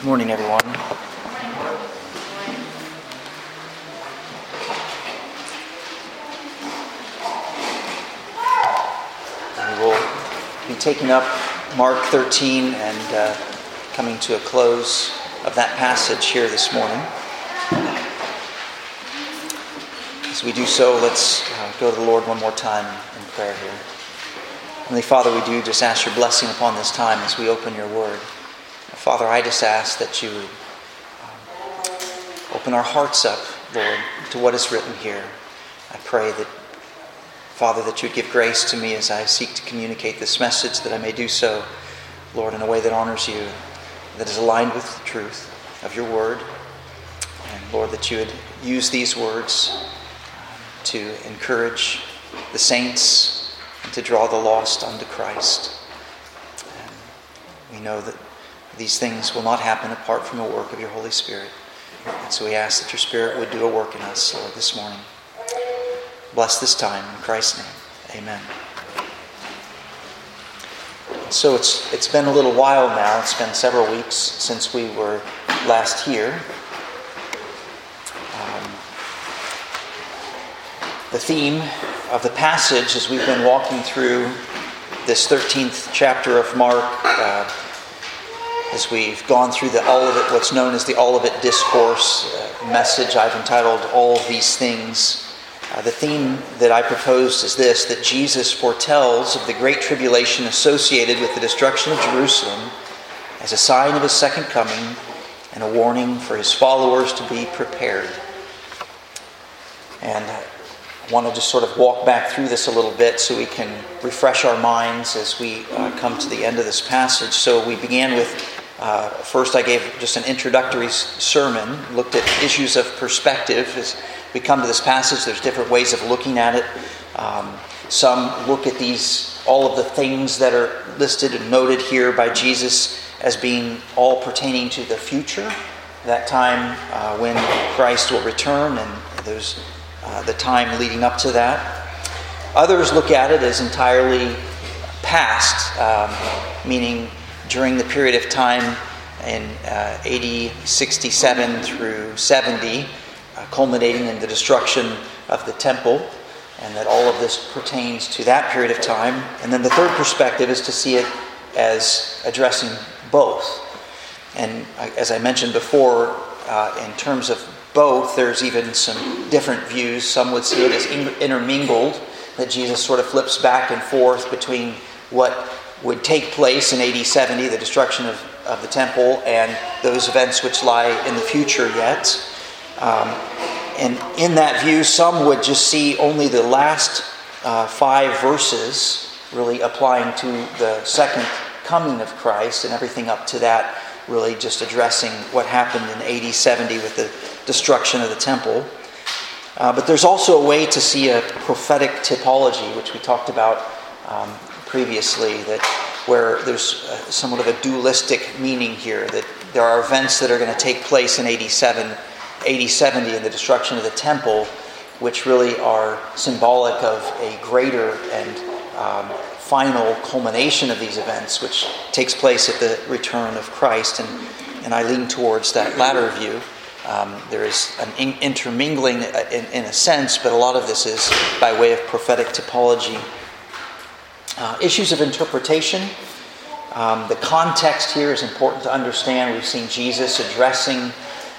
Good morning, everyone. We will be taking up Mark 13 and coming to a close of that passage here this morning. As we do so, let's go to the Lord one more time in prayer here. Heavenly Father, we do just ask your blessing upon this time as we open your word. Father, I just ask that you would open our hearts up, Lord, to what is written here. I pray that, Father, that you would give grace to me as I seek to communicate this message, that I may do so, Lord, in a way that honors you, that is aligned with the truth of your word. And, Lord, that you would use these words to encourage the saints and to draw the lost unto Christ. And we know that these things will not happen apart from the work of your Holy Spirit. And so we ask that your Spirit would do a work in us, Lord, this morning. Bless this time in Christ's name. Amen. So it's been a little while now. It's been several weeks since we were last here. The theme of the passage as we've been walking through this 13th chapter of Mark, as we've gone through the Olivet, what's known as the Olivet Discourse message I've entitled All of These Things. The theme that I proposed is this, that Jesus foretells of the great tribulation associated with the destruction of Jerusalem as a sign of his second coming and a warning for his followers to be prepared. And I want to just sort of walk back through this a little bit so we can refresh our minds as we come to the end of this passage. So we began with first, I gave just an introductory sermon, looked at issues of perspective. As we come to this passage, there's different ways of looking at it. Some look at all of the things that are listed and noted here by Jesus as being all pertaining to the future, that time when Christ will return, and there's the time leading up to that. Others look at it as entirely past, meaning during the period of time in AD 67 through 70, culminating in the destruction of the temple, and that all of this pertains to that period of time. And then the third perspective is to see it as addressing both. And as I mentioned before, in terms of both, there's even some different views. Some would see it as intermingled, that Jesus sort of flips back and forth between what would take place in AD 70, the destruction of the temple, and those events which lie in the future yet. And in that view, some would just see only the last 5 verses really applying to the second coming of Christ, and everything up to that really just addressing what happened in AD 70 with the destruction of the temple. But there's also a way to see a prophetic typology, which we talked about previously, that where there's somewhat of a dualistic meaning here, that there are events that are going to take place in AD 70 in the destruction of the temple, which really are symbolic of a greater and final culmination of these events, which takes place at the return of Christ. And I lean towards that latter view. There is an intermingling in a sense, but a lot of this is by way of prophetic typology. Issues of interpretation. The context here is important to understand. We've seen Jesus addressing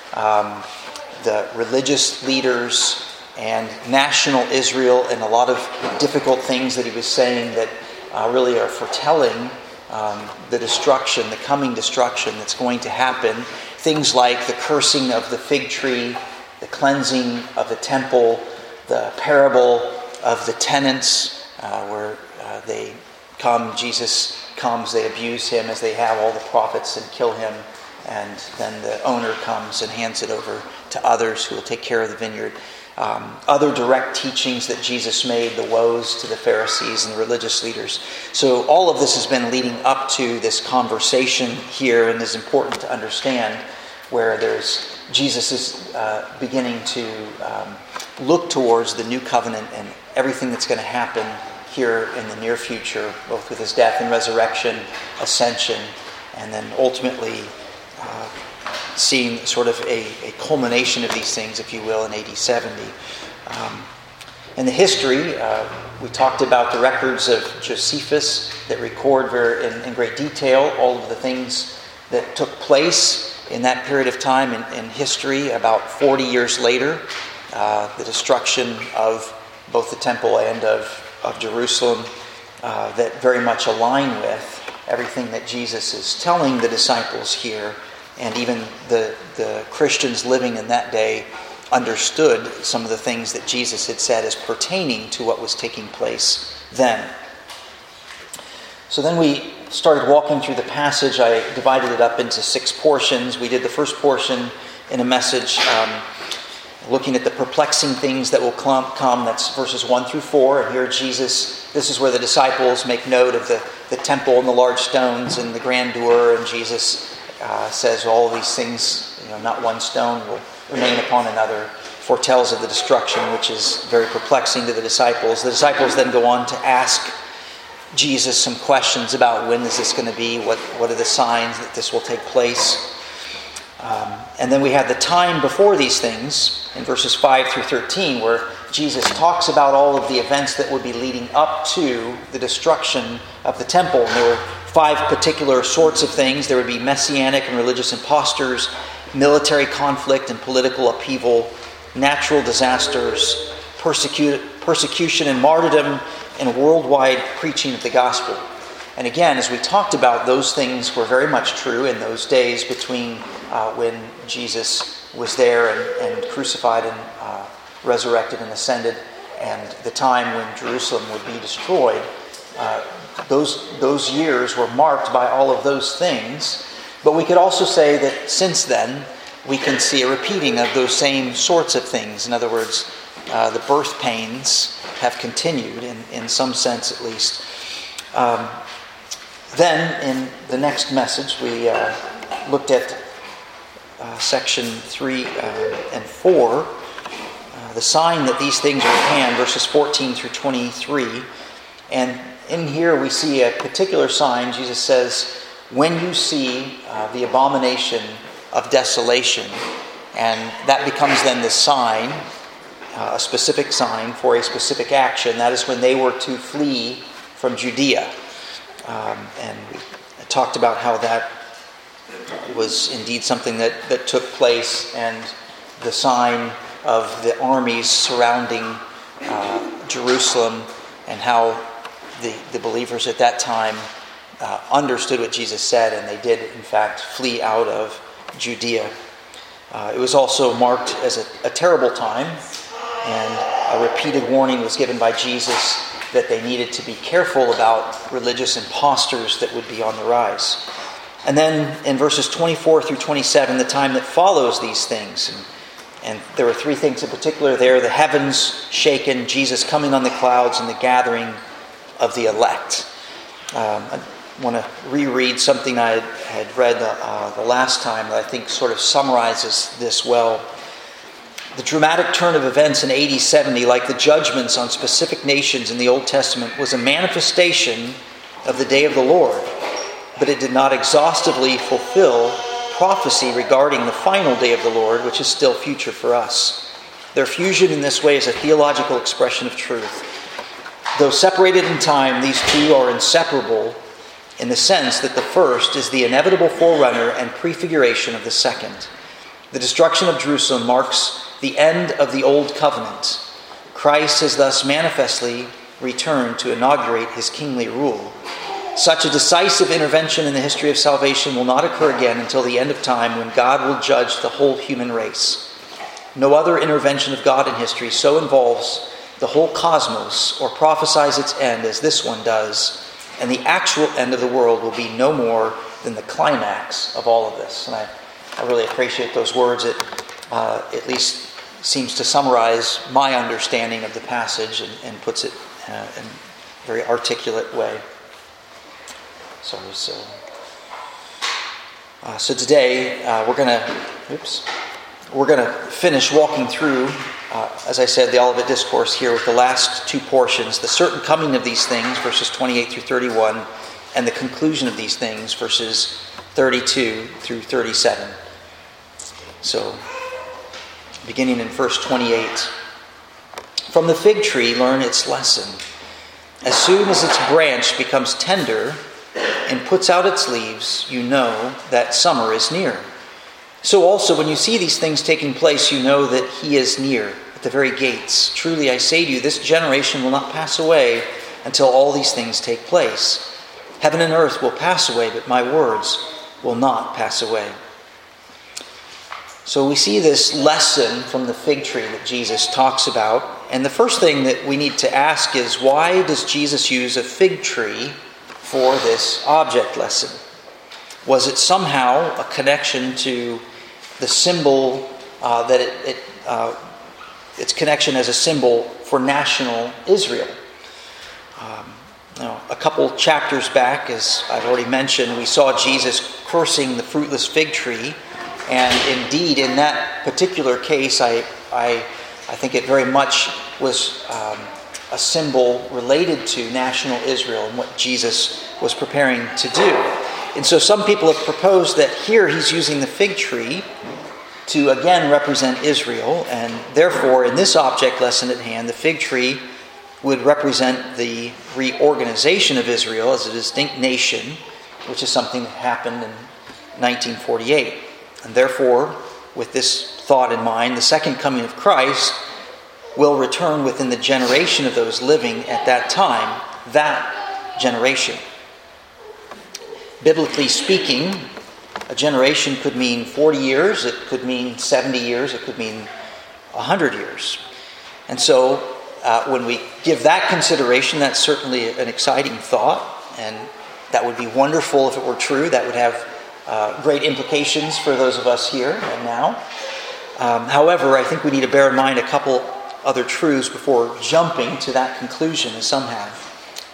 the religious leaders and national Israel, and a lot of difficult things that he was saying that really are foretelling the destruction, the coming destruction that's going to happen. Things like the cursing of the fig tree, the cleansing of the temple, the parable of the tenants, where they come, Jesus comes, they abuse him as they have all the prophets and kill him, and then the owner comes and hands it over to others who will take care of the vineyard. Other direct teachings that Jesus made, the woes to the Pharisees and the religious leaders. So all of this has been leading up to this conversation here, and is important to understand, where Jesus is beginning to look towards the new covenant and everything that's going to happen here in the near future, both with his death and resurrection, ascension, and then ultimately seeing sort of a culmination of these things, if you will, in AD 70. In the history, we talked about the records of Josephus that record in great detail all of the things that took place in that period of time in history. About 40 years later, the destruction of both the temple and of Jerusalem that very much align with everything that Jesus is telling the disciples here. And even the Christians living in that day understood some of the things that Jesus had said as pertaining to what was taking place then. So then we started walking through the passage. I divided it up into 6 portions. We did the first portion in a message looking at the perplexing things that will come. That's verses 1 through 4. And here Jesus, this is where the disciples make note of the temple and the large stones and the grandeur. And Jesus says all of these things, not one stone will remain upon another, foretells of the destruction, which is very perplexing to the disciples. The disciples then go on to ask Jesus some questions about when is this going to be, what are the signs that this will take place. And then we have the time before these things in verses 5 through 13, where Jesus talks about all of the events that would be leading up to the destruction of the temple. And there were 5 particular sorts of things. There would be messianic and religious impostors, military conflict and political upheaval, natural disasters, persecution and martyrdom, and worldwide preaching of the gospel. And again, as we talked about, those things were very much true in those days between when Jesus was there and crucified and resurrected and ascended, and the time when Jerusalem would be destroyed. Those years were marked by all of those things. But we could also say that since then, we can see a repeating of those same sorts of things. In other words, the birth pains have continued, in some sense at least. Then, in the next message, we looked at section 3 and 4, the sign that these things are at hand, verses 14 through 23. And in here we see a particular sign. Jesus says, when you see the abomination of desolation, and that becomes then the sign, a specific sign for a specific action, that is when they were to flee from Judea. And we talked about how that was indeed something that took place, and the sign of the armies surrounding Jerusalem, and how the believers at that time understood what Jesus said, and they did, in fact, flee out of Judea. It was also marked as a terrible time, and a repeated warning was given by Jesus that they needed to be careful about religious impostors that would be on the rise. And then in verses 24 through 27, the time that follows these things. And there were 3 things in particular there: the heavens shaken, Jesus coming on the clouds, and the gathering of the elect. I want to reread something I had read the last time that I think sort of summarizes this well. The dramatic turn of events in AD 70, like the judgments on specific nations in the Old Testament, was a manifestation of the day of the Lord, but it did not exhaustively fulfill prophecy regarding the final day of the Lord, which is still future for us. Their fusion in this way is a theological expression of truth. Though separated in time, these two are inseparable in the sense that the first is the inevitable forerunner and prefiguration of the second. The destruction of Jerusalem marks the end of the old covenant. Christ has thus manifestly returned to inaugurate his kingly rule. Such a decisive intervention in the history of salvation will not occur again until the end of time, when God will judge the whole human race. No other intervention of God in history so involves the whole cosmos or prophesies its end as this one does, and the actual end of the world will be no more than the climax of all of this. And I really appreciate those words. It at least seems to summarize my understanding of the passage and puts it in a very articulate way. So today we're going to finish walking through, as I said, the Olivet Discourse here with the last 2 portions: the certain coming of these things, verses 28 through 31, and the conclusion of these things, verses 32 through 37. So, beginning in verse 28. From the fig tree learn its lesson. As soon as its branch becomes tender and puts out its leaves, you know that summer is near. So also, when you see these things taking place, you know that he is near, at the very gates. Truly I say to you, this generation will not pass away until all these things take place. Heaven and earth will pass away, but my words will not pass away. So we see this lesson from the fig tree that Jesus talks about. And the first thing that we need to ask is, why does Jesus use a fig tree for this object lesson? Was it somehow a connection to the symbol, its connection as a symbol for national Israel? A couple chapters back, as I've already mentioned, we saw Jesus cursing the fruitless fig tree. And indeed, in that particular case, I think it very much was a symbol related to national Israel and what Jesus was preparing to do. And so some people have proposed that here he's using the fig tree to again represent Israel, and therefore in this object lesson at hand, the fig tree would represent the reorganization of Israel as a distinct nation, which is something that happened in 1948. And therefore, with this thought in mind, the second coming of Christ will return within the generation of those living at that time, that generation. Biblically speaking, a generation could mean 40 years, it could mean 70 years, it could mean 100 years. And so, when we give that consideration, that's certainly an exciting thought, and that would be wonderful if it were true. That would have great implications for those of us here and now. However, I think we need to bear in mind a couple other truths before jumping to that conclusion, as some have.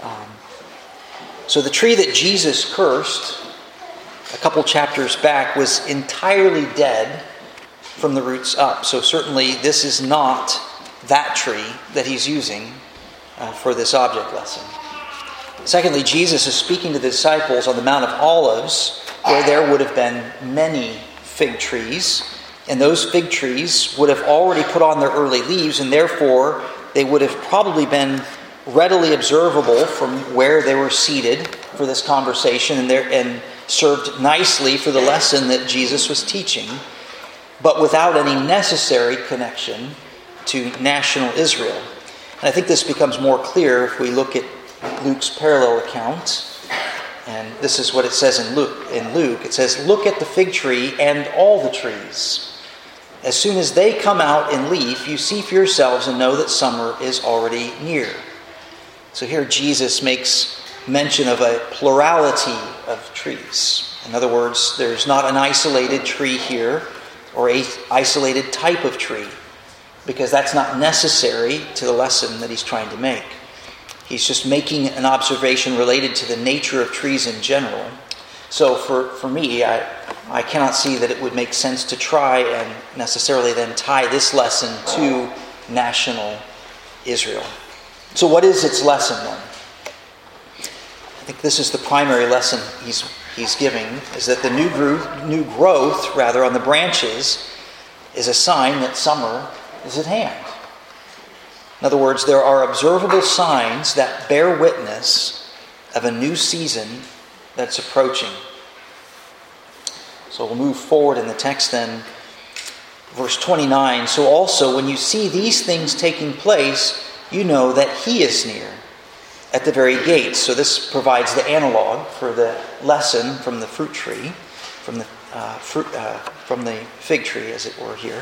So the tree that Jesus cursed a couple chapters back was entirely dead from the roots up. So certainly this is not that tree that he's using for this object lesson. Secondly, Jesus is speaking to the disciples on the Mount of Olives, where there would have been many fig trees, and those fig trees would have already put on their early leaves, and therefore they would have probably been readily observable from where they were seated for this conversation, and served nicely for the lesson that Jesus was teaching, but without any necessary connection to national Israel. And I think this becomes more clear if we look at Luke's parallel account. And this is what it says in Luke. It says, "Look at the fig tree and all the trees. As soon as they come out in leaf, you see for yourselves and know that summer is already near." So here Jesus makes mention of a plurality of trees. In other words, there's not an isolated tree here or an isolated type of tree, because that's not necessary to the lesson that he's trying to make. He's just making an observation related to the nature of trees in general. So for me, I cannot see that it would make sense to try and necessarily then tie this lesson to national Israel. So what is its lesson then? I think this is the primary lesson he's giving, is that the new growth on the branches is a sign that summer is at hand. In other words, there are observable signs that bear witness of a new season that's approaching. So we'll move forward in the text then. Verse 29, "So also when you see these things taking place, you know that he is near, at the very gates." So this provides the analog for the lesson from the fruit tree, from the fig tree, as it were here.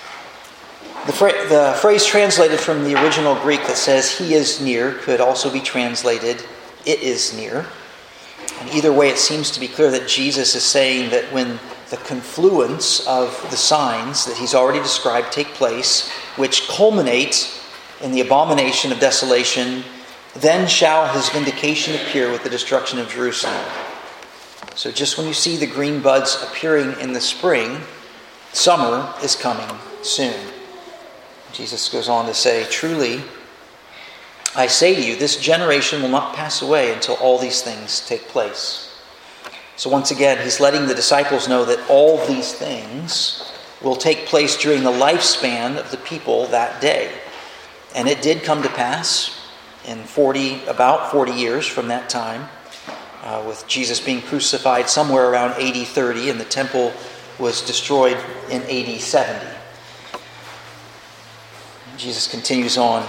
The phrase translated from the original Greek that says "he is near" could also be translated "it is near." And either way, it seems to be clear that Jesus is saying that when the confluence of the signs that he's already described take place, which culminate in the abomination of desolation, then shall his vindication appear with the destruction of Jerusalem. So just when you see the green buds appearing in the spring, summer is coming soon. Jesus goes on to say, "Truly, I say to you, this generation will not pass away until all these things take place." So once again, he's letting the disciples know that all these things will take place during the lifespan of the people that day. And it did come to pass in about 40 years from that time, with Jesus being crucified somewhere around AD 30, and the temple was destroyed in AD 70. Jesus continues on.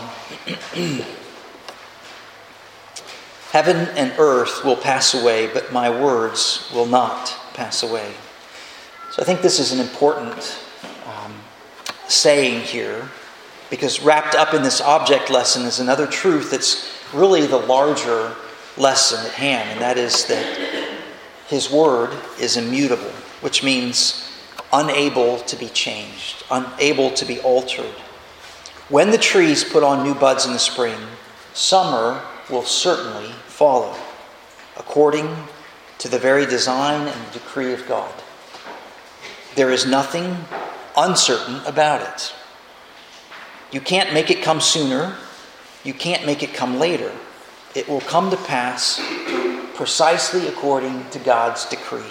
Heaven and earth will pass away, but my words will not pass away. So I think this is an important saying here, because wrapped up in this object lesson is another truth that's really the larger lesson at hand, and that is that his word is immutable, which means unable to be changed, unable to be altered. When the trees put on new buds in the spring, summer will certainly follow, according to the very design and decree of God. There is nothing uncertain about it. You can't make it come sooner. You can't make it come later. It will come to pass precisely according to God's decree.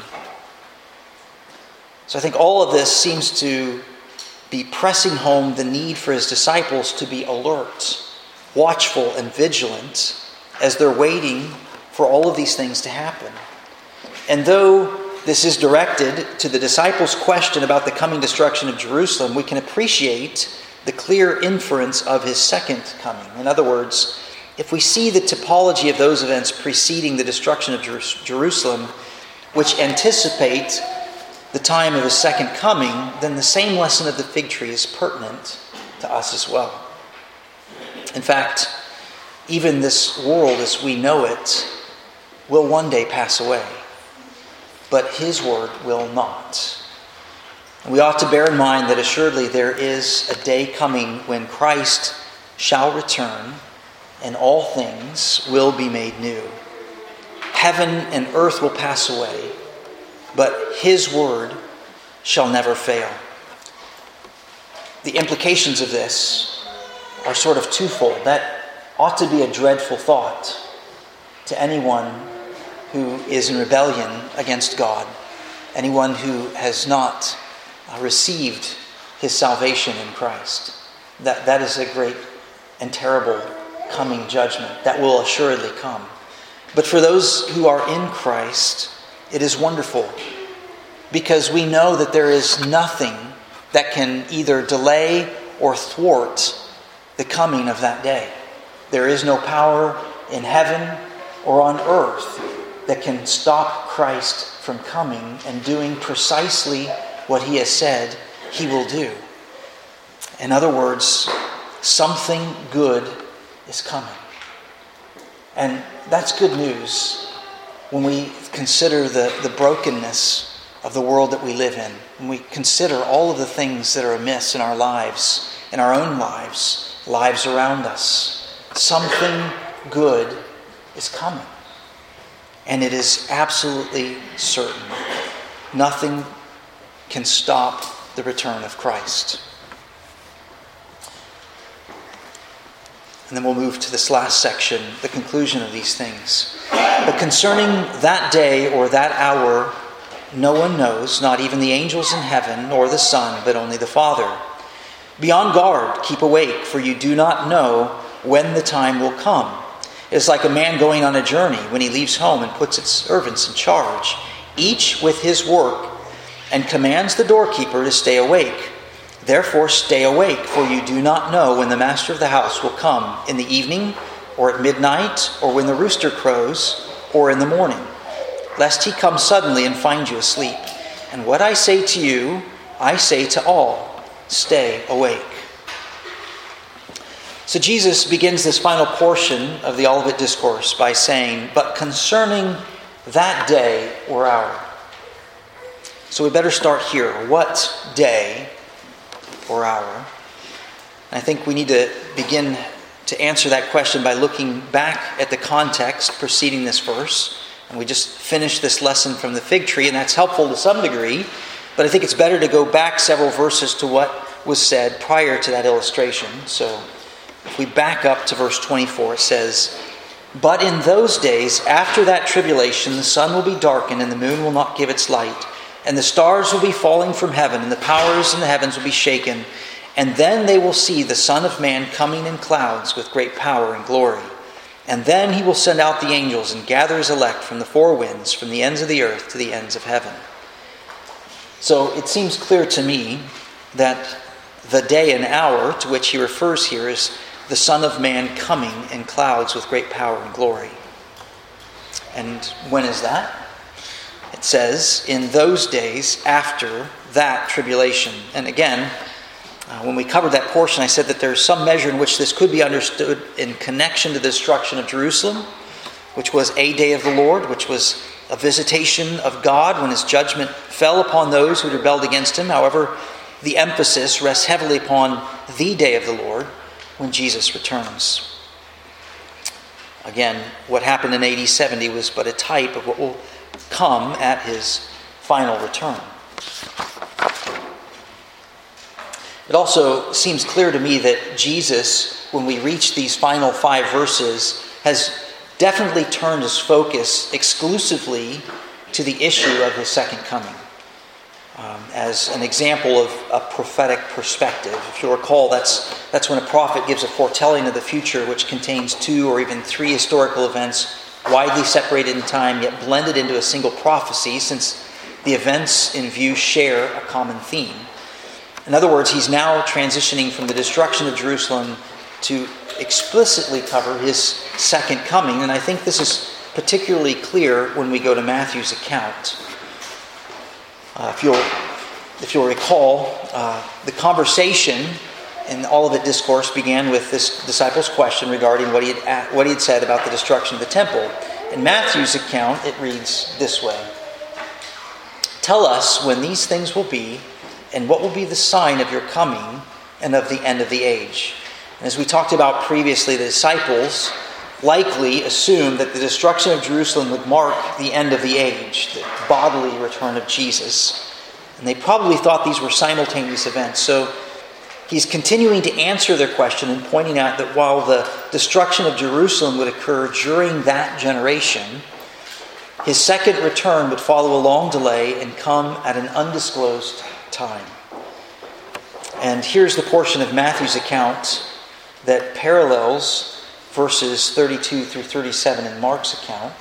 So I think all of this seems to be pressing home the need for his disciples to be alert, watchful, and vigilant as they're waiting for all of these things to happen. And though this is directed to the disciples' question about the coming destruction of Jerusalem, we can appreciate the clear inference of his second coming. In other words, if we see the typology of those events preceding the destruction of Jerusalem, which anticipate the time of his second coming, then the same lesson of the fig tree is pertinent to us as well. In fact, even this world as we know it will one day pass away, but his word will not. We ought to bear in mind that assuredly there is a day coming when Christ shall return and all things will be made new. Heaven and earth will pass away, but his word shall never fail. The implications of this are sort of twofold. That ought to be a dreadful thought to anyone who is in rebellion against God, anyone who has not received his salvation in Christ. That is a great and terrible coming judgment that will assuredly come. But for those who are in Christ, it is wonderful, because we know that there is nothing that can either delay or thwart the coming of that day. There is no power in heaven or on earth that can stop Christ from coming and doing precisely what he has said he will do. In other words, something good is coming. And that's good news when we consider the brokenness of the world that we live in. When we consider all of the things that are amiss in our lives, in our own lives, lives around us. Something good is coming. And it is absolutely certain. Nothing can stop the return of Christ. And then we'll move to this last section, the conclusion of these things. But concerning that day or that hour, no one knows, not even the angels in heaven, nor the Son, but only the Father. Be on guard, keep awake, for you do not know when the time will come. It is like a man going on a journey when he leaves home and puts its servants in charge, each with his work, and commands the doorkeeper to stay awake. Therefore stay awake, for you do not know when the master of the house will come, in the evening, or at midnight, or when the rooster crows, or in the morning, lest he come suddenly and find you asleep. And what I say to you, I say to all, stay awake. So Jesus begins this final portion of the Olivet Discourse by saying, but concerning that day or hour. So we better start here. What day or hour? And I think we need to begin to answer that question by looking back at the context preceding this verse. And we just finished this lesson from the fig tree, and that's helpful to some degree. But I think it's better to go back several verses to what was said prior to that illustration. So if we back up to verse 24, it says, But in those days, after that tribulation, the sun will be darkened, and the moon will not give its light, and the stars will be falling from heaven, and the powers in the heavens will be shaken. And then they will see the Son of Man coming in clouds with great power and glory. And then he will send out the angels and gather his elect from the four winds, from the ends of the earth to the ends of heaven. So it seems clear to me that the day and hour to which he refers here is the Son of Man coming in clouds with great power and glory. And when is that? It says, in those days after that tribulation. And again, when we covered that portion, I said that there's some measure in which this could be understood in connection to the destruction of Jerusalem, which was a day of the Lord, which was a visitation of God when his judgment fell upon those who rebelled against him. However, the emphasis rests heavily upon the day of the Lord when Jesus returns. Again, what happened in AD 70 was but a type of what will come at his final return. It also seems clear to me that Jesus, when we reach these final 5 verses, has definitely turned his focus exclusively to the issue of his second coming. As an example of a prophetic perspective. If you'll recall, that's when a prophet gives a foretelling of the future which contains 2 or even 3 historical events widely separated in time yet blended into a single prophecy, since the events in view share a common theme. In other words, he's now transitioning from the destruction of Jerusalem to explicitly cover his second coming, and I think this is particularly clear when we go to Matthew's account. If you'll recall, the conversation in Olivet Discourse began with this disciple's question regarding what he had said about the destruction of the temple. In Matthew's account, it reads this way: "Tell us when these things will be, and what will be the sign of your coming and of the end of the age." And as we talked about previously, the disciples likely assumed that the destruction of Jerusalem would mark the end of the age, the bodily return of Jesus. And they probably thought these were simultaneous events. So he's continuing to answer their question and pointing out that while the destruction of Jerusalem would occur during that generation, his second return would follow a long delay and come at an undisclosed time. And here's the portion of Matthew's account that parallels verses 32 through 37 in Mark's account.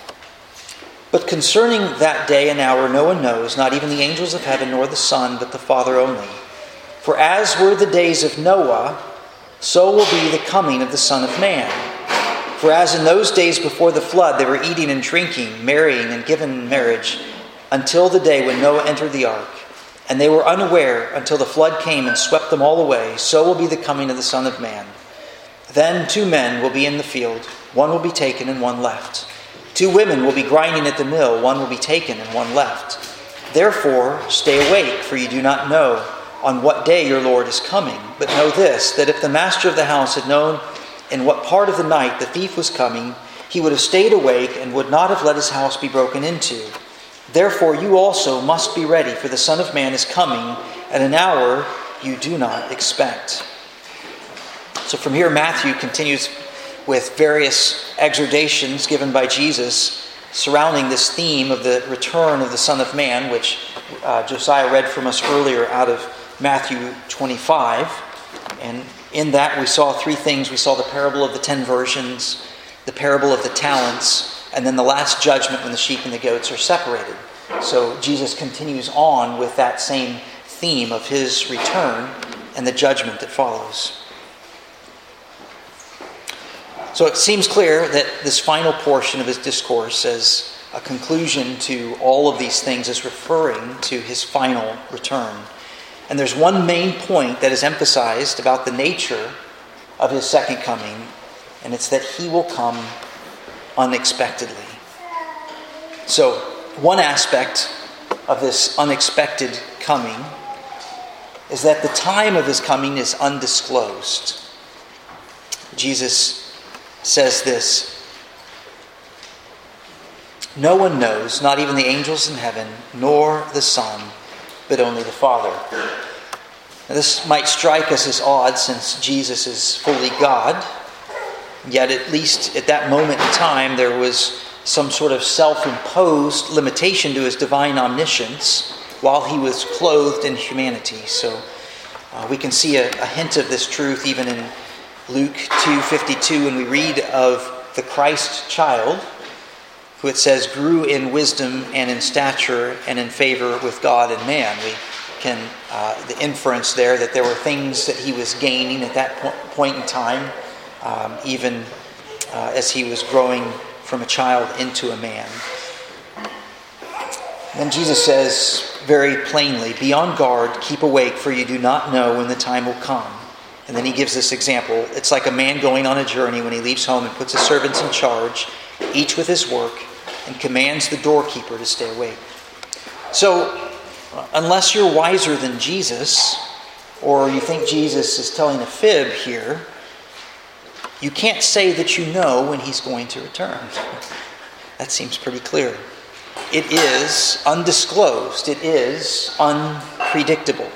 "But concerning that day and hour no one knows, not even the angels of heaven nor the Son, but the Father only. For as were the days of Noah, so will be the coming of the Son of Man. For as in those days before the flood they were eating and drinking, marrying and given in marriage, until the day when Noah entered the ark, and they were unaware until the flood came and swept them all away, so will be the coming of the Son of Man. Then 2 men will be in the field, one will be taken and one left. 2 women will be grinding at the mill, one will be taken and one left. Therefore stay awake, for you do not know on what day your Lord is coming. But know this, that if the master of the house had known in what part of the night the thief was coming, he would have stayed awake and would not have let his house be broken into. Therefore you also must be ready, for the Son of Man is coming at an hour you do not expect." So from here, Matthew continues with various exhortations given by Jesus surrounding this theme of the return of the Son of Man, which Josiah read from us earlier out of Matthew 25. And in that we saw 3 things. We saw the parable of the 10 virgins, the parable of the talents, and then the last judgment when the sheep and the goats are separated. So Jesus continues on with that same theme of his return and the judgment that follows. So it seems clear that this final portion of his discourse, as a conclusion to all of these things, is referring to his final return. And there's one main point that is emphasized about the nature of his second coming, and it's that he will come unexpectedly. So one aspect of this unexpected coming is that the time of his coming is undisclosed. Jesus says this: "No one knows, not even the angels in heaven, nor the Son, but only the Father." Now, this might strike us as odd since Jesus is fully God, Yet at least at that moment in time, there was some sort of self-imposed limitation to his divine omniscience while he was clothed in humanity. So we can see a hint of this truth even in Luke 2:52 when we read of the Christ child, who it says grew in wisdom and in stature and in favor with God and man. We can the inference there that there were things that he was gaining at that point in time, even as he was growing from a child into a man. Then Jesus says very plainly, "Be on guard, keep awake, for you do not know when the time will come." And then he gives this example. It's like a man going on a journey when he leaves home and puts his servants in charge, each with his work, and commands the doorkeeper to stay awake. So, unless you're wiser than Jesus, or you think Jesus is telling a fib here, you can't say that you know when he's going to return. That seems pretty clear. It is undisclosed. It is unpredictable.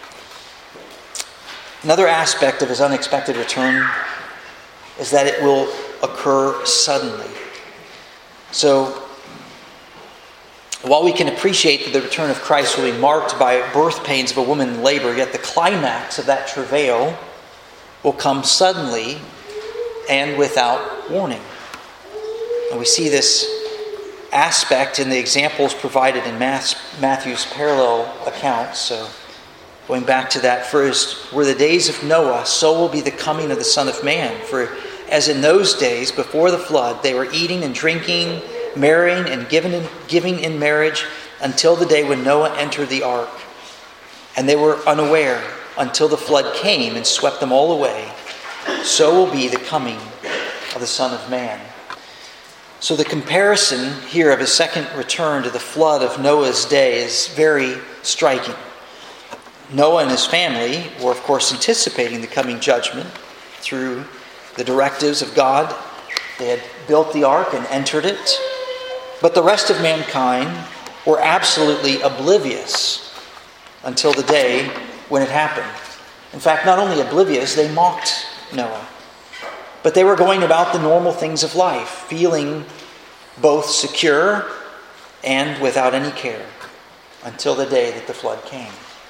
Another aspect of his unexpected return is that it will occur suddenly. So, while we can appreciate that the return of Christ will be marked by birth pains of a woman in labor, yet the climax of that travail will come suddenly and without warning. And we see this aspect in the examples provided in Matthew's parallel accounts. So, going back to that first, were the days of Noah, so will be the coming of the Son of Man. For as in those days before the flood, they were eating and drinking, marrying and giving in marriage until the day when Noah entered the ark. And they were unaware until the flood came and swept them all away. So will be the coming of the Son of Man. So the comparison here of his second return to the flood of Noah's day is very striking. Noah and his family were, of course, anticipating the coming judgment through the directives of God. They had built the ark and entered it. But the rest of mankind were absolutely oblivious until the day when it happened. In fact, not only oblivious, they mocked Noah. But they were going about the normal things of life, feeling both secure and without any care until the day that the flood came.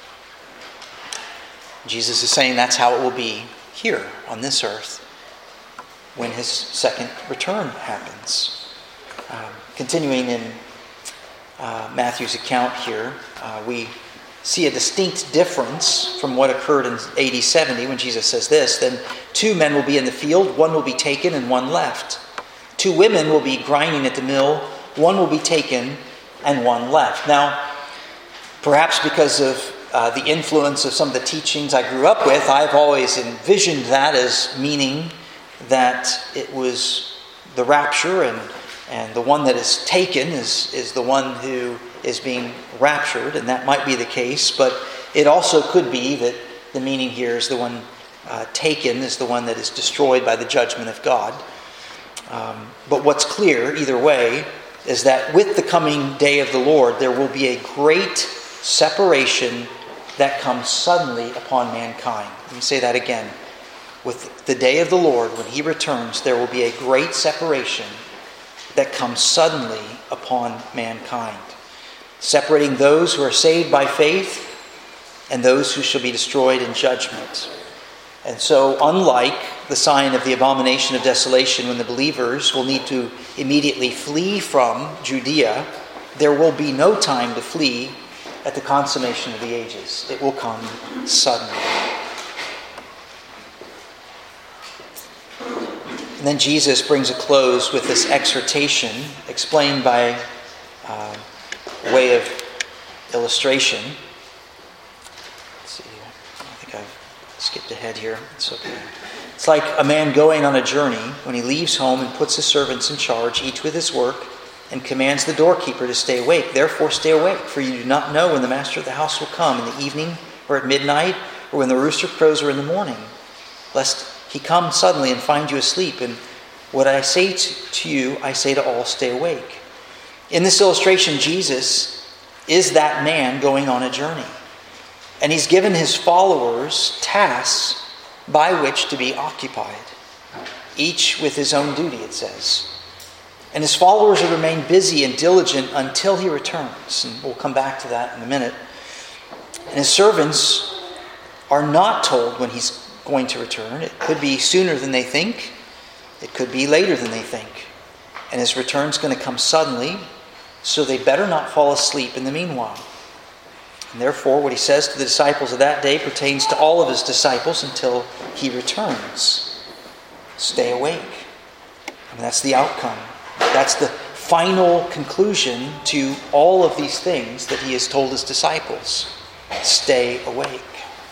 Jesus is saying that's how it will be here on this earth when his second return happens. Continuing in Matthew's account here, we see a distinct difference from what occurred in AD 70 when Jesus says this. Then 2 men will be in the field, one will be taken and one left. 2 women will be grinding at the mill, one will be taken and one left. Now, perhaps because of the influence of some of the teachings I grew up with, I've always envisioned that as meaning that it was the rapture and the one that is taken is the one who is being raptured, and that might be the case, but it also could be that the meaning here is the one taken is the one that is destroyed by the judgment of God. But what's clear, either way, is that with the coming day of the Lord, there will be a great separation that comes suddenly upon mankind. Let me say that again. With the day of the Lord, when he returns, there will be a great separation that comes suddenly upon mankind, separating those who are saved by faith and those who shall be destroyed in judgment. And so, unlike the sign of the abomination of desolation, when the believers will need to immediately flee from Judea, there will be no time to flee at the consummation of the ages. It will come suddenly. And then Jesus brings a close with this exhortation explained by way of illustration. Let's see, I think I've skipped ahead here. It's okay. It's like a man going on a journey when he leaves home and puts his servants in charge, each with his work, and commands the doorkeeper to stay awake. Therefore stay awake, for you do not know when the master of the house will come, in the evening or at midnight, or when the rooster crows or in the morning, lest he come suddenly and find you asleep. And what I say to you, I say to all, stay awake. In this illustration, Jesus is that man going on a journey. And he's given his followers tasks by which to be occupied. each with his own duty, it says. And his followers will remain busy and diligent until he returns. And we'll come back to that in a minute. And his servants are not told when he's going to return. It could be sooner than they think. It could be later than they think. And his return's going to come suddenly, so they better not fall asleep in the meanwhile. And therefore, what he says to the disciples of that day pertains to all of his disciples until he returns. Stay awake. And that's the outcome. That's the final conclusion to all of these things that he has told his disciples. Stay awake.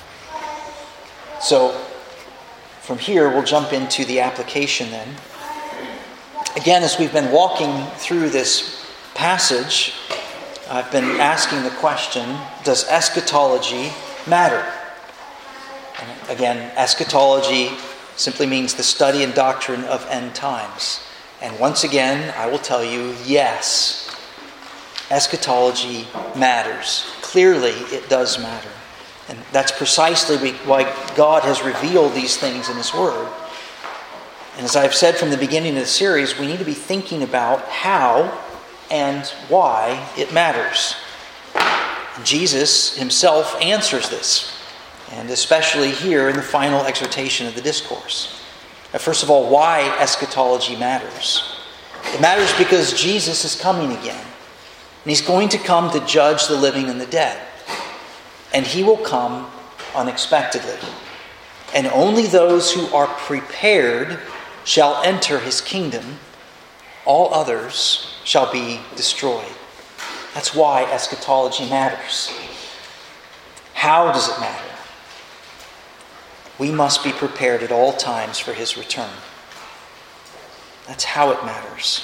So, from here, we'll jump into the application then. Again, as we've been walking through this passage, I've been asking the question, does eschatology matter? And again, eschatology simply means the study and doctrine of end times. And once again, I will tell you, yes, eschatology matters. Clearly, it does matter. And that's precisely why God has revealed these things in His Word. And as I've said from the beginning of the series, we need to be thinking about how and why it matters. And Jesus Himself answers this, and especially here in the final exhortation of the discourse. First of all, why eschatology matters. It matters because Jesus is coming again. And He's going to come to judge the living and the dead. And He will come unexpectedly. And only those who are prepared shall enter His kingdom. All others shall be destroyed. That's why eschatology matters. How does it matter? We must be prepared at all times for His return. That's how it matters.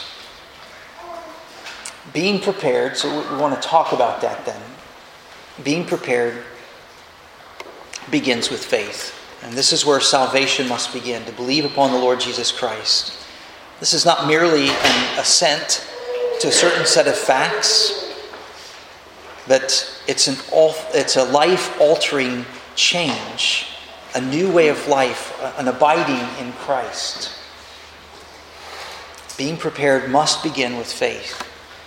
Being prepared, so we want to talk about that then. Being prepared begins with faith. And this is where salvation must begin, to believe upon the Lord Jesus Christ. This is not merely an assent to a certain set of facts, but it's a life-altering change, a new way of life, an abiding in Christ. Being prepared must begin with faith.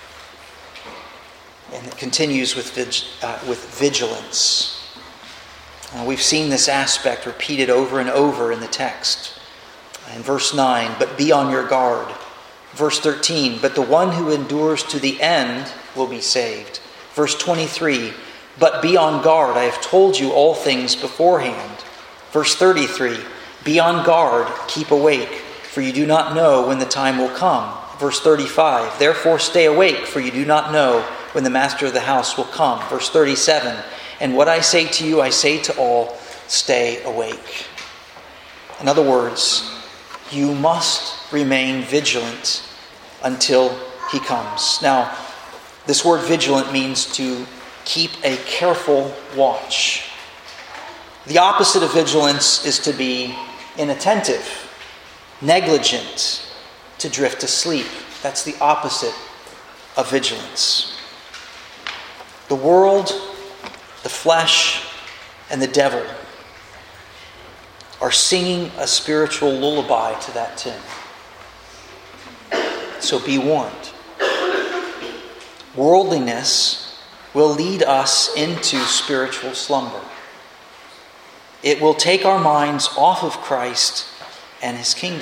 And it continues with vigilance. We've seen this aspect repeated over and over in the text. In verse 9, but be on your guard. Verse 13, but the one who endures to the end will be saved. Verse 23, but be on guard. I have told you all things beforehand. Verse 33, be on guard, keep awake, for you do not know when the time will come. Verse 35, therefore stay awake, for you do not know when the master of the house will come. Verse 37, and what I say to you, I say to all, stay awake. In other words, you must remain vigilant until He comes. Now, this word vigilant means to keep a careful watch. The opposite of vigilance is to be inattentive, negligent, to drift asleep. That's the opposite of vigilance. The world, the flesh, and the devil are singing a spiritual lullaby to that tune. So be warned. Worldliness will lead us into spiritual slumber. It will take our minds off of Christ and His kingdom.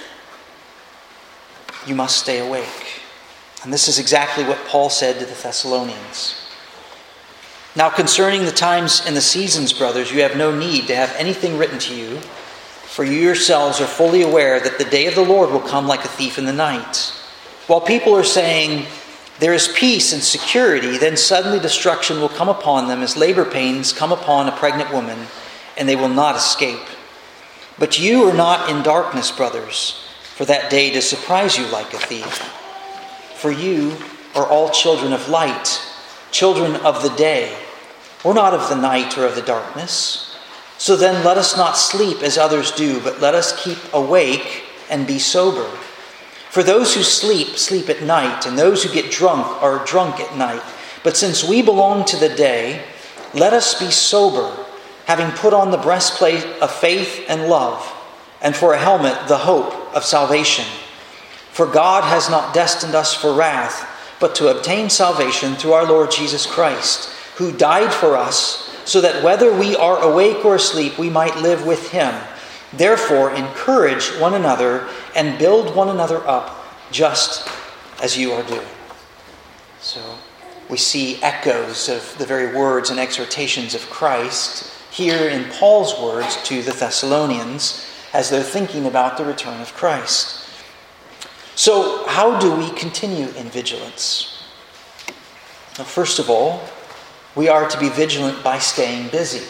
You must stay awake. And this is exactly what Paul said to the Thessalonians. Now concerning the times and the seasons, brothers, you have no need to have anything written to you, for you yourselves are fully aware that the day of the Lord will come like a thief in the night. While people are saying, there is peace and security, then suddenly destruction will come upon them as labor pains come upon a pregnant woman, and they will not escape. But you are not in darkness, brothers, for that day to surprise you like a thief. For you are all children of light, children of the day. We're not of the night or of the darkness. So then let us not sleep as others do, but let us keep awake and be sober. For those who sleep, sleep at night, and those who get drunk are drunk at night. But since we belong to the day, let us be sober, having put on the breastplate of faith and love, and for a helmet the hope of salvation. For God has not destined us for wrath, but to obtain salvation through our Lord Jesus Christ, who died for us, so that whether we are awake or asleep, we might live with him. Therefore, encourage one another and build one another up, just as you are doing. So we see echoes of the very words and exhortations of Christ here in Paul's words to the Thessalonians as they're thinking about the return of Christ. So how do we continue in vigilance? Well, first of all, we are to be vigilant by staying busy.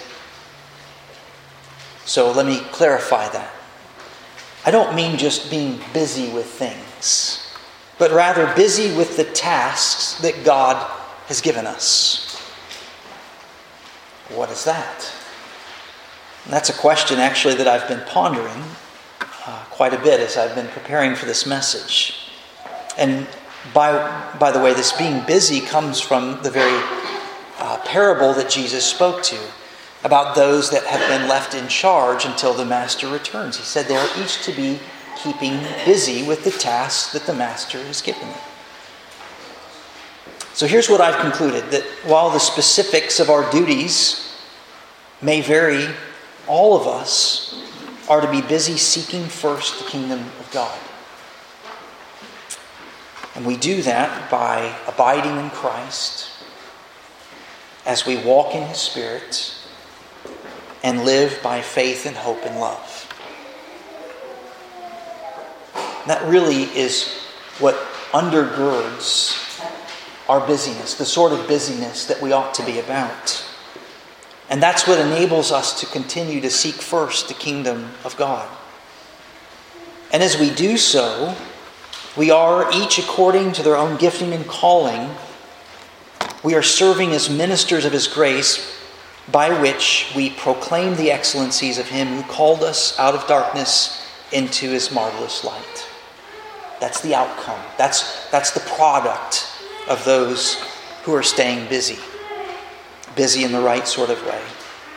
So let me clarify that. I don't mean just being busy with things, but rather busy with the tasks that God has given us. What is that? And that's a question actually that I've been pondering quite a bit as I've been preparing for this message. And by the way, this being busy comes from the very parable that Jesus spoke to about those that have been left in charge until the master returns. He said they are each to be keeping busy with the tasks that the master has given them. So here's what I've concluded, that while the specifics of our duties may vary, all of us are to be busy seeking first the kingdom of God. And we do that by abiding in Christ as we walk in his Spirit and live by faith and hope and love. And that really is what undergirds our busyness, the sort of busyness that we ought to be about. And that's what enables us to continue to seek first the kingdom of God. And as we do so, we are, each according to their own gifting and calling, we are serving as ministers of his grace, by which we proclaim the excellencies of him who called us out of darkness into his marvelous light. That's the outcome. That's the product of those who are staying busy. Busy in the right sort of way.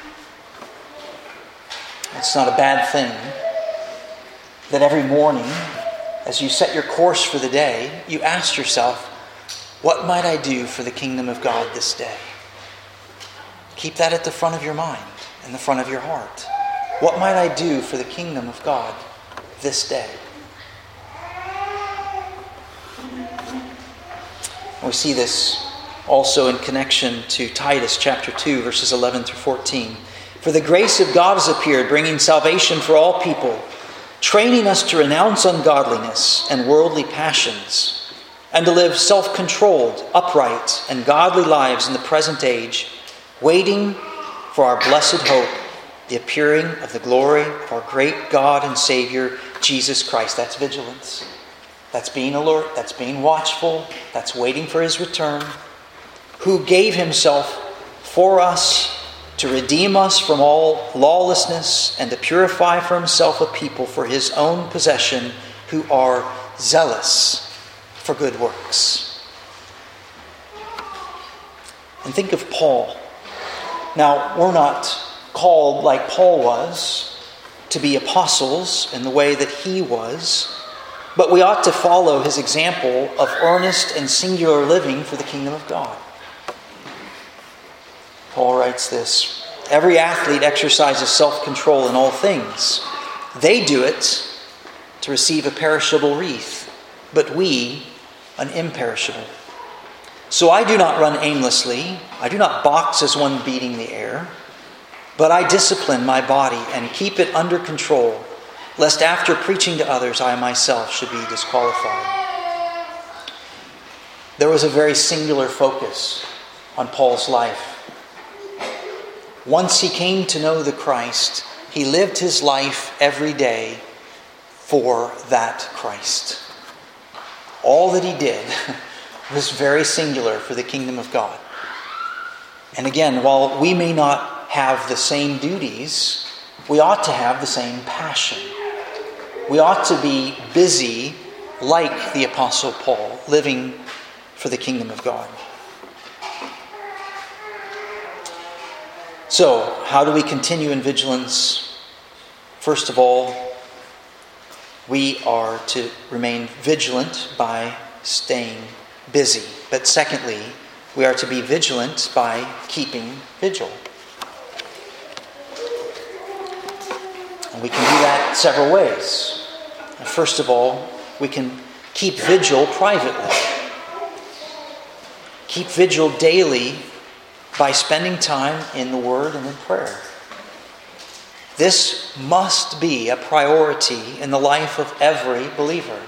It's not a bad thing that every morning, as you set your course for the day, you ask yourself, what might I do for the kingdom of God this day? Keep that at the front of your mind, in the front of your heart. What might I do for the kingdom of God this day? We see this also in connection to Titus chapter 2, verses 11 through 14. For the grace of God has appeared, bringing salvation for all people, training us to renounce ungodliness and worldly passions, and to live self-controlled, upright, and godly lives in the present age, waiting for our blessed hope, the appearing of the glory of our great God and Savior, Jesus Christ. That's vigilance. That's being alert. That's being watchful. That's waiting for his return. Who gave himself for us to redeem us from all lawlessness and to purify for himself a people for his own possession who are zealous for good works. And think of Paul. Now, we're not called, like Paul was, to be apostles in the way that he was, but we ought to follow his example of earnest and singular living for the kingdom of God. Paul writes this, every athlete exercises self-control in all things. They do it to receive a perishable wreath, but we an imperishable. So I do not run aimlessly. I do not box as one beating the air, but I discipline my body and keep it under control, lest after preaching to others, I myself should be disqualified. There was a very singular focus on Paul's life. Once he came to know the Christ, he lived his life every day for that Christ. All that he did was very singular for the kingdom of God. And again, while we may not have the same duties, we ought to have the same passion. We ought to be busy like the Apostle Paul, living for the kingdom of God. So, how do we continue in vigilance? First of all, we are to remain vigilant by staying busy. But secondly, we are to be vigilant by keeping vigil. And we can do that several ways. First of all, we can keep vigil privately. Keep vigil daily by spending time in the Word and in prayer. This must be a priority in the life of every believer.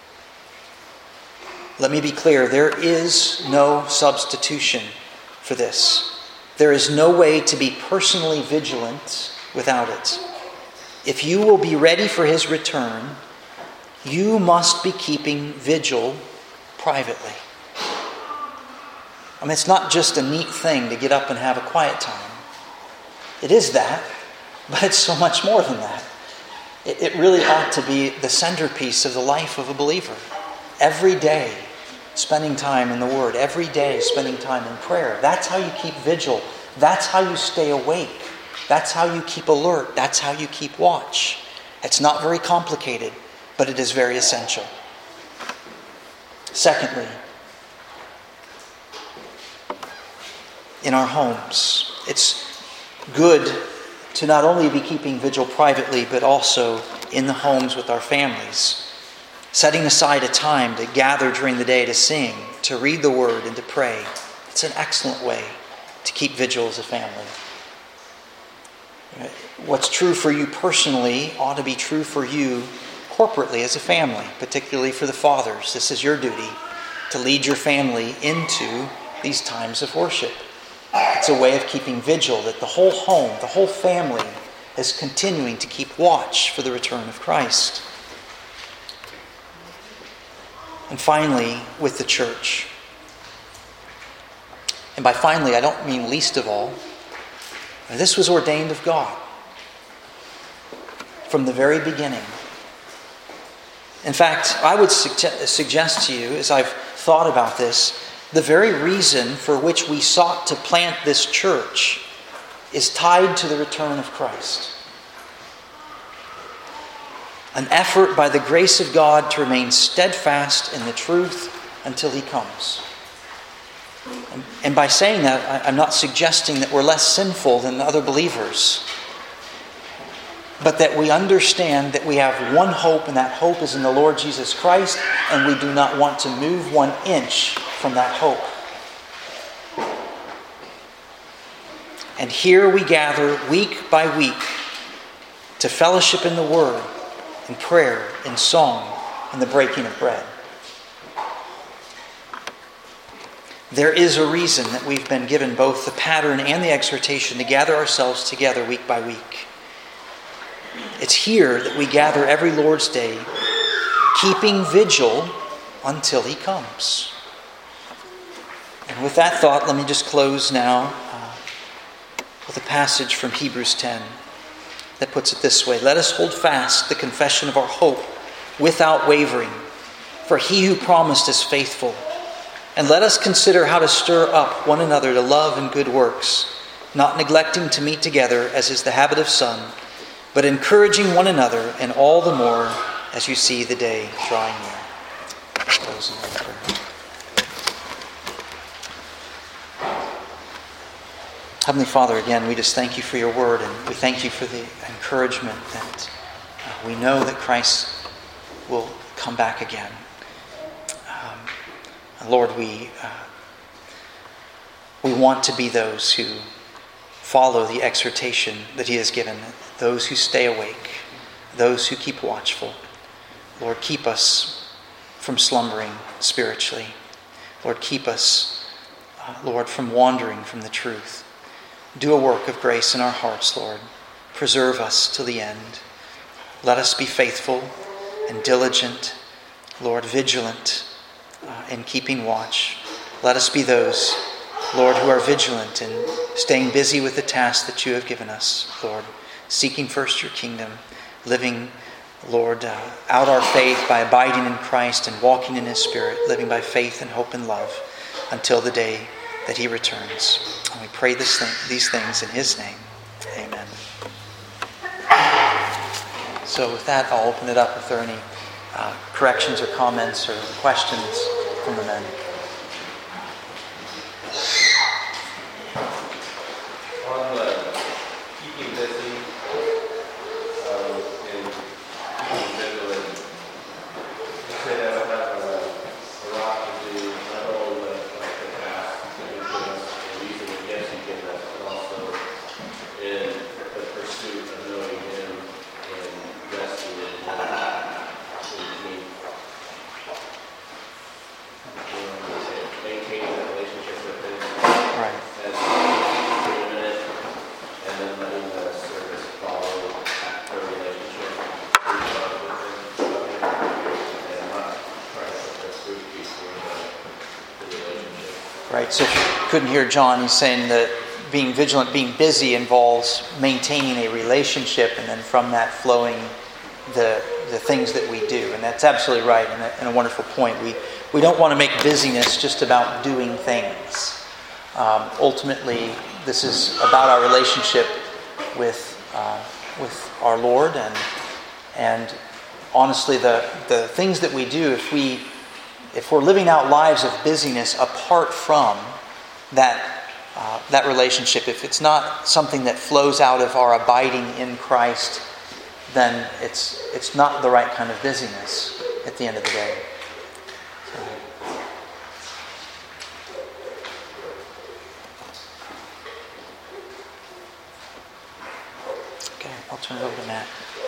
Let me be clear, there is no substitution for this. There is no way to be personally vigilant without it. If you will be ready for His return, you must be keeping vigil privately. I mean, it's not just a neat thing to get up and have a quiet time. It is that, but it's so much more than that. It really ought to be the centerpiece of the life of a believer. Every day, spending time in the Word. Every day, spending time in prayer. That's how you keep vigil. That's how you stay awake. That's how you keep alert. That's how you keep watch. It's not very complicated, but it is very essential. Secondly, in our homes, it's good to not only be keeping vigil privately, but also in the homes with our families. Setting aside a time to gather during the day to sing, to read the Word, and to pray. It's an excellent way to keep vigil as a family. What's true for you personally ought to be true for you corporately as a family, particularly for the fathers. This is your duty to lead your family into these times of worship. It's a way of keeping vigil that the whole home, the whole family is continuing to keep watch for the return of Christ. And finally, with the church. And by finally, I don't mean least of all. This was ordained of God from the very beginning. In fact, I would suggest to you, as I've thought about this, the very reason for which we sought to plant this church is tied to the return of Christ. An effort by the grace of God to remain steadfast in the truth until He comes. And by saying that, I'm not suggesting that we're less sinful than other believers, but that we understand that we have one hope, and that hope is in the Lord Jesus Christ, and we do not want to move 1 inch from that hope. And here we gather week by week to fellowship in the Word, in prayer, in song, in the breaking of bread. There is a reason that we've been given both the pattern and the exhortation to gather ourselves together week by week. It's here that we gather every Lord's Day, keeping vigil until He comes. And with that thought, let me just close now with a passage from Hebrews 10 that puts it this way. Let us hold fast the confession of our hope without wavering, for He who promised is faithful. And let us consider how to stir up one another to love and good works, not neglecting to meet together, as is the habit of some, but encouraging one another, and all the more as you see the day drawing near. Let's close in prayer. Heavenly Father, again, we just thank You for Your word, and we thank You for the encouragement that we know that Christ will come back again. Lord, we want to be those who follow the exhortation that He has given, those who stay awake, those who keep watchful. Lord, keep us from slumbering spiritually. Lord, keep us, Lord, from wandering from the truth. Do a work of grace in our hearts, Lord. Preserve us till the end. Let us be faithful and diligent, Lord, vigilant in keeping watch. Let us be those, Lord, who are vigilant in staying busy with the task that You have given us, Lord, seeking first Your kingdom, living, Lord, out our faith by abiding in Christ and walking in His Spirit, living by faith and hope and love until the day that He returns. And we pray these things in His name. Amen. So with that, I'll open it up if there are any corrections or comments or questions from the men. On the keeping busy and keeping vigilant, you say that I have a lot to do, not only with the task that you give us and using the gifts you give us, but also in the pursuit of knowing Him and resting in Him. Maintaining that relationship with Him. Right. As and then letting the service follow the relationship through love with Him, and not try to put the fruit before the relationship. Right. So if you couldn't hear John, he's saying that being vigilant, being busy involves maintaining a relationship, and then from that flowing the things that we do. And that's absolutely right, and a wonderful point. We don't want to make busyness just about doing things. Ultimately, this is about our relationship with our Lord, and honestly, the things that we do, if we're living out lives of busyness apart from that relationship, if it's not something that flows out of our abiding in Christ, then it's not the right kind of busyness at the end of the day. Okay, I'll turn it over to Matt.